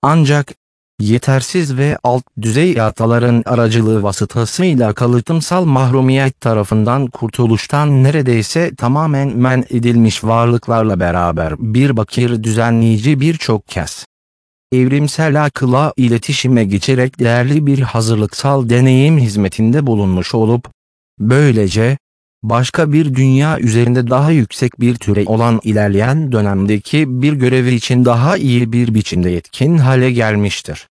Ancak, yetersiz ve alt düzey ataların aracılığı vasıtasıyla kalıtımsal mahrumiyet tarafından kurtuluştan neredeyse tamamen men edilmiş varlıklarla beraber bir bakir düzenleyici birçok kez evrimsel akılla iletişime geçerek değerli bir hazırlıksal deneyim hizmetinde bulunmuş olup, böylece, başka bir dünya üzerinde daha yüksek bir türe olan ilerleyen dönemdeki bir görevi için daha iyi bir biçimde yetkin hale gelmiştir.